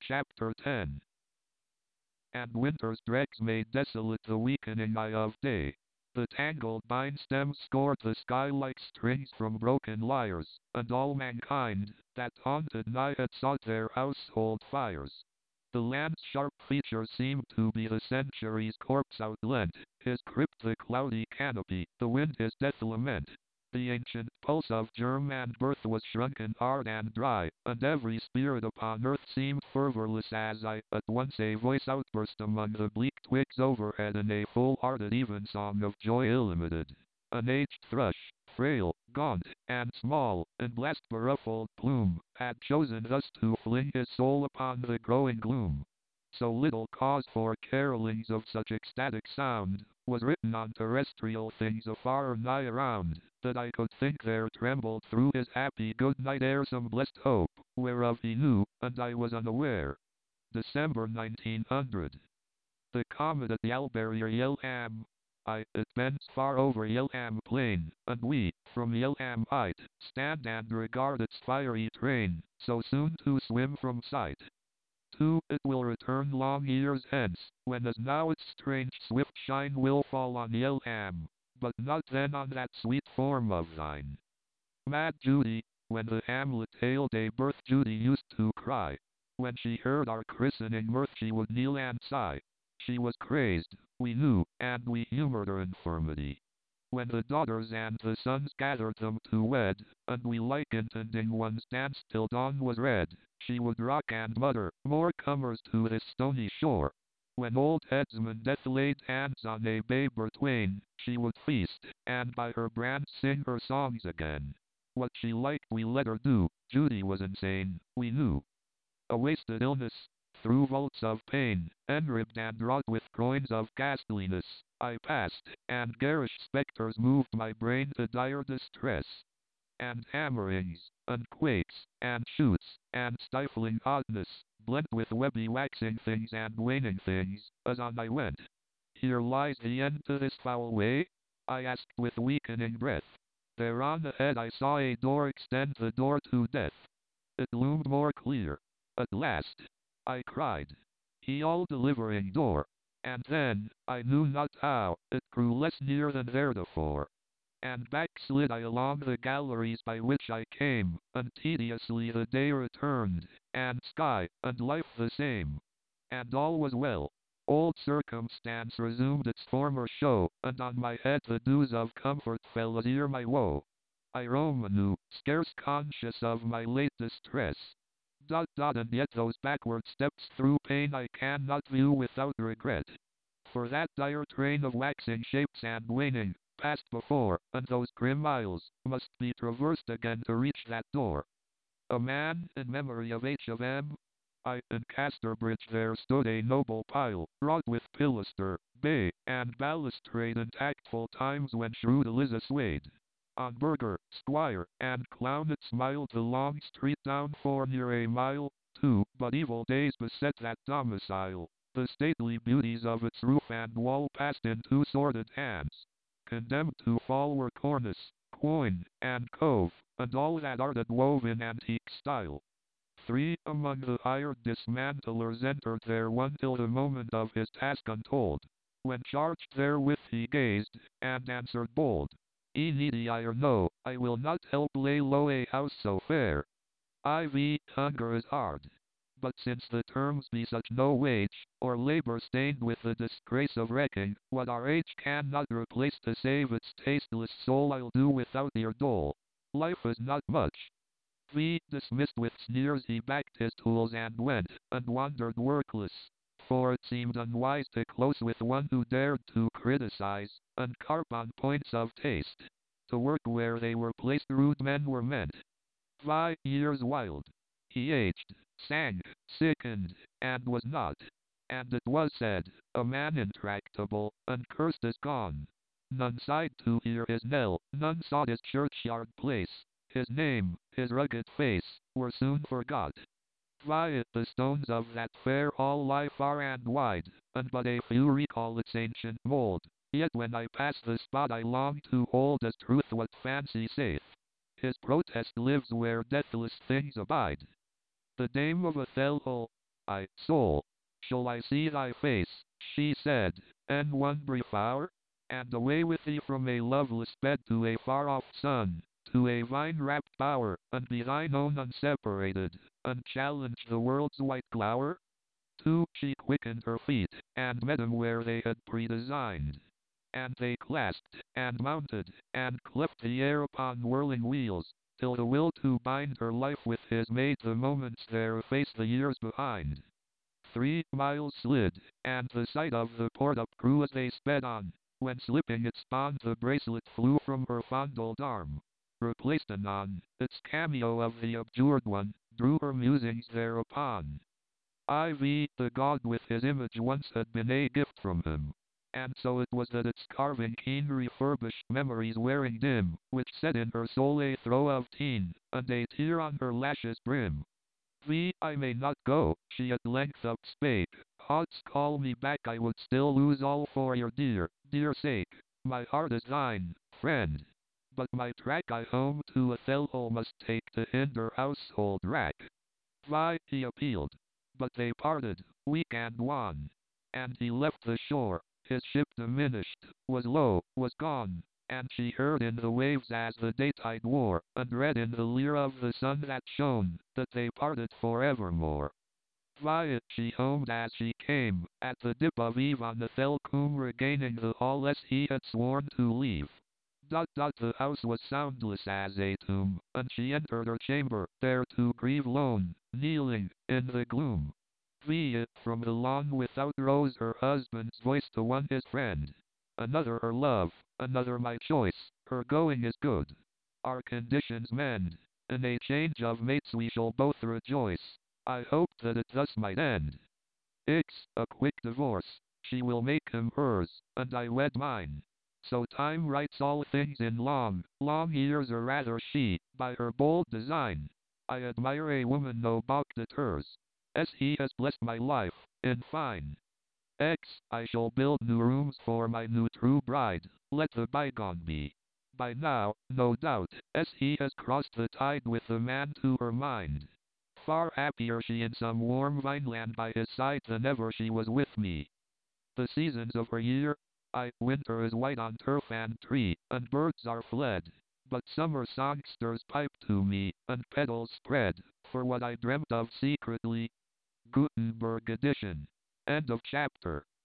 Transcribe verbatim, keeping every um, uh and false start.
Chapter ten. And winter's dregs made desolate the weakening eye of day. The tangled vine stems scored the sky like strings from broken lyres, and all mankind, that haunted night had sought their household fires. The land's sharp features seemed to be the century's corpse outleant, his crypt the cloudy canopy, the wind his death lament. The ancient pulse of germ and birth was shrunken hard and dry, and every spirit upon earth seemed fervorless as I, at once a voice outburst among the bleak twigs overhead in a full-hearted evensong of joy illimited. An aged thrush, frail, gaunt, and small, in blast beruffled plume, had chosen thus to fling his soul upon the growing gloom. So little cause for carolings of such ecstatic sound was written on terrestrial things afar or nigh around, that I could think there trembled through his happy good night air some blessed hope, whereof he knew, and I was unaware. December nineteen hundred. The comet at Yalbury or Yelham. I, it bends far over Yelham plain, and we, from Yelham height, stand and regard its fiery train, so soon to swim from sight. Too, it will return long years hence, when as now its strange swift shine will fall on Yelham, but not then on that sweet form of thine. Mad Judy, when the hamlet hailed a birth, Judy used to cry. When she heard our christening mirth she would kneel and sigh. She was crazed, we knew, and we humored her infirmity. When the daughters and the sons gathered them to wed, and we like intending one's dance till dawn was red, she would rock and mutter, more comers to this stony shore. When old headsman Death laid hands on a babe or twain, she would feast, and by her brand sing her songs again. What she liked we let her do, Judy was insane, we knew. A wasted illness, through vaults of pain, enribbed and wrought with groins of ghastliness, I passed, and garish spectres moved my brain to dire distress. And hammerings, and quakes, and shoots, and stifling oddness, blent with webby waxing things and waning things, as on I went. Here lies the end to this foul way? I asked with weakening breath. There on ahead I saw a door extend the door to death. It loomed more clear. At last, I cried, He all-delivering door. And then, I knew not how, it grew less near than theretofore. And back slid I along the galleries by which I came, and tediously the day returned, and sky, and life the same. And all was well. Old circumstance resumed its former show, and on my head the dews of comfort fell as ere my woe. I roam anew, scarce conscious of my late distress. Dot dot and yet those backward steps through pain I cannot view without regret. For that dire train of waxing shapes and waning, passed before, and those grim aisles, must be traversed again to reach that door. A man, in memory of H of M. I, in Casterbridge there stood a noble pile, wrought with pilaster, bay, and balustrade in tactful times when shrewd Eliza swayed. On burgher, squire, and clown it smiled the long street down for near a mile, too, but evil days beset that domicile. The stately beauties of its roof and wall passed into sordid hands. Condemned to fall were cornice, quoin, and cove, and all that art that wove in antique style. Three among the hired dismantlers entered there one till the moment of his task untold. When charged therewith he gazed, and answered bold, E needy I or no, I will not help lay low a house so fair. I v hunger is hard. But since the terms be such no wage, or labor stained with the disgrace of wrecking, what our age cannot replace to save its tasteless soul I'll do without your dole. Life is not much. V dismissed with sneers he backed his tools and went, and wandered workless. For it seemed unwise to close with one who dared to criticize, and carp on points of taste. To work where they were placed rude men were meant. Vi years wild. He aged, sank, sickened, and was not. And it was said, a man intractable, and cursed is gone. None sighed to hear his knell, none sought his churchyard place. His name, his rugged face, were soon forgot. Vi, the stones of that fair hall lie far and wide, and but a few recall its ancient mold. Yet when I pass the spot I long to hold as truth what fancy saith. His protest lives where deathless things abide. The Dame of Othello, I, soul, shall I see thy face? She said, and one brief hour? And away with thee from a loveless bed to a far-off sun, to a vine-wrapped bower, and be thine own unseparated, and challenge the world's white glower? Too, she quickened her feet, and met him where they had predesigned. And they clasped, and mounted, and cleft the air upon whirling wheels, till the will to bind her life with his made the moments there efface the years behind. Three miles slid, and the sight of the port up grew as they sped on, when slipping its bond the bracelet flew from her fondled arm. Replaced anon, its cameo of the abjured one, drew her musings thereupon. Iv, the god with his image once had been a gift from him. And so it was that its carving keen refurbished memories wearing dim, which set in her soul a throe of teen, and a tear on her lashes brim. V, I may not go, she at length upspake. Hearts call me back, I would still lose all for your dear, dear sake. My heart is thine, friend. But my track I home to Othello must take to hinder household wrack. Vi, he appealed. But they parted, weak and wan. And he left the shore, his ship diminished, was low, was gone. And she heard in the waves as the daytide wore, and read in the leer of the sun that shone, that they parted forevermore. Via, she homed as she came, at the dip of eve on the fell coombe regaining the hall as he had sworn to leave. Dot dot the house was soundless as a tomb, and she entered her chamber, there to grieve lone, kneeling, in the gloom. Via, from the lawn without rose her husband's voice to one his friend. Another her love, another my choice, her going is good. Our conditions mend, in a change of mates we shall both rejoice. I hoped that it thus might end. X, a quick divorce, she will make him hers, and I wed mine. So time writes all things in long, long years, or rather she, by her bold design. I admire a woman no balk deters, as he has blessed my life, in fine. X, I shall build new rooms for my new true bride, let the bygone be. By now, no doubt, as he has crossed the tide with the man to her mind. Far happier she in some warm vineland by his side than ever she was with me. The seasons of her year, I, winter is white on turf and tree, and birds are fled. But summer songsters pipe to me, and petals spread, for what I dreamt of secretly. Gutenberg edition. End of chapter.